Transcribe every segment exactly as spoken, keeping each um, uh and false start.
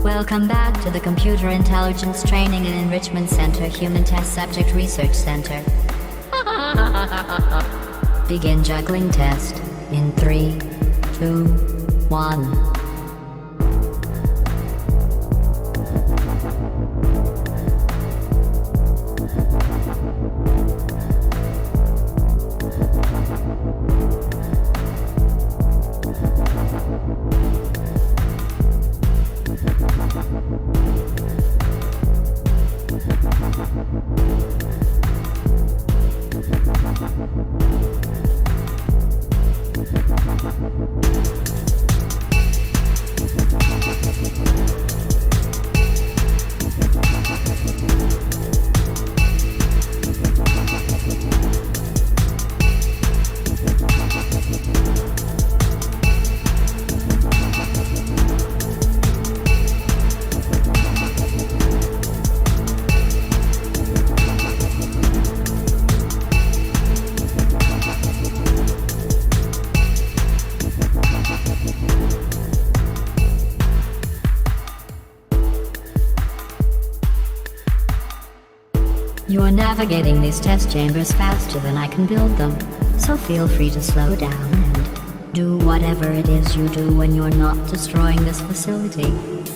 Welcome back to the Computer Intelligence Training and Enrichment Center Human Test Subject Research Center. Begin juggling test in three, two, one. You are navigating these test chambers faster than I can build them, so feel free to slow down and do whatever it is you do when you're not destroying this facility.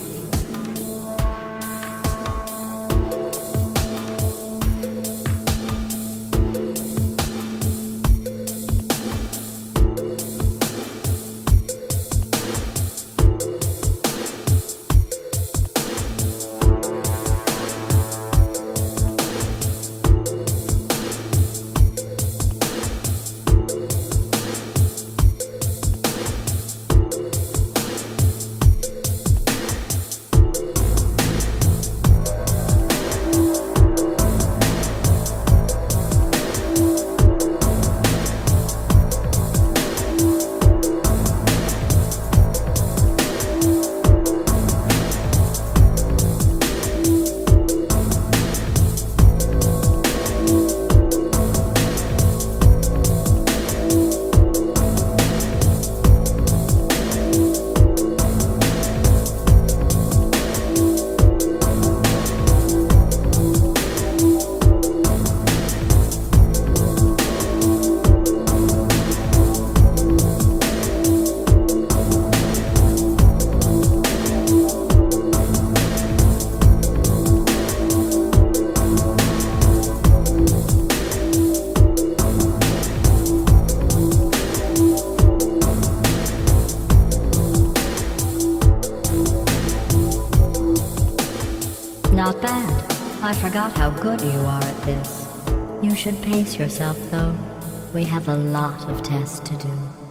Not bad. I forgot how good you are at this. You should pace yourself though. We have a lot of tests to do.